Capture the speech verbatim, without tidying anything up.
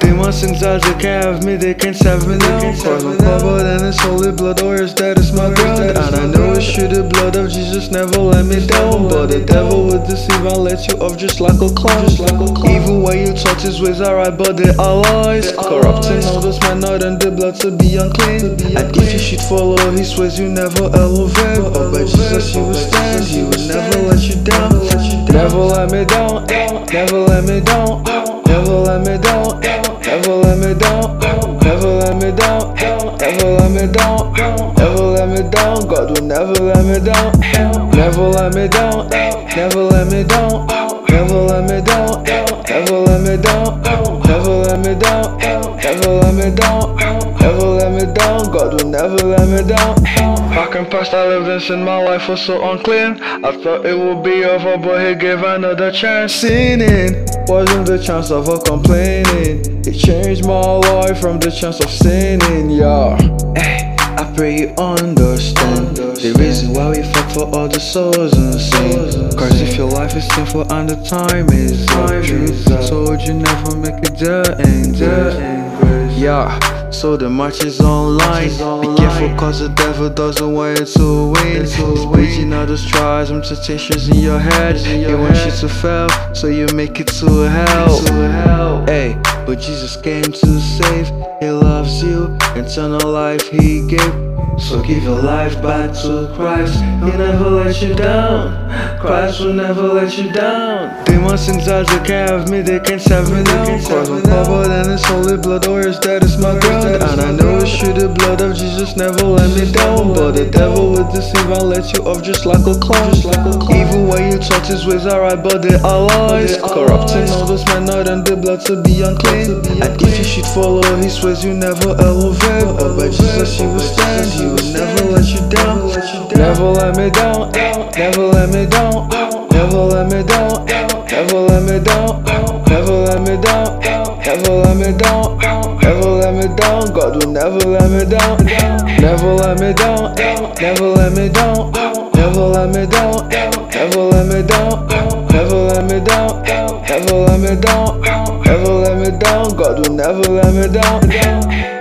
Demons inside the cave me, they can't save me now. Cause I'm covered in His holy blood, or is that is my ground. And I know it's true, the blood of Jesus never let me down. But the devil will deceive and let you off just like a clown. Even when you taught His ways are right, but they are lies. Corrupting all those men out in the blood to be unclean. And if you should follow His ways, you never elevate. But by Jesus you will stand, He will never let you down. Never let me down, never let me down, never let me down, never let me down, never let me down, never let me down, never let me down. God will never let me down, never let me down, never let me down, never let me down, never let me down, never let me down, never let me down, never let me down. God will never let me down. Back in past I lived in sin, my life was so unclean. I thought it would be over, but He gave another chance. Sinning wasn't the chance of her complaining. It changed my life from the chance of sinning, yeah. Hey, I pray you understand the reason why we fight for all the souls and sin. Cause if your life is sinful and the time is up, truth told you never make it the end, the end. Yeah. So the march is online. Be careful cause the devil doesn't want you to win. He's preaching all those trials and temptations in your head. He wants you to fail so you make it to hell. Hey, but Jesus came to save. He loves you, eternal life He gave. So give your life back to Christ. He'll never let you down. Christ will never let you down. Demons inside the cave me, they can't save me now. Cause I'm covered in His holy blood, or is that is my ground. And I know it's true, the blood of Jesus never let me down. But the devil will deceive and let you off just like a clown. Even when you taught His ways are right, but they are lies. Corrupting all those men out in the blood to be unclean. And if you should follow His ways, you never elevate. But by Jesus you will stand, He will never let you down. Never let me down, never let me down, never let me down, never let me down, never let me down, never let me down, never let me down. God will never let me down, never let me down, never let me down, never let me down, never let me down, never let me down, never let me down, never let me down. God will never let me down.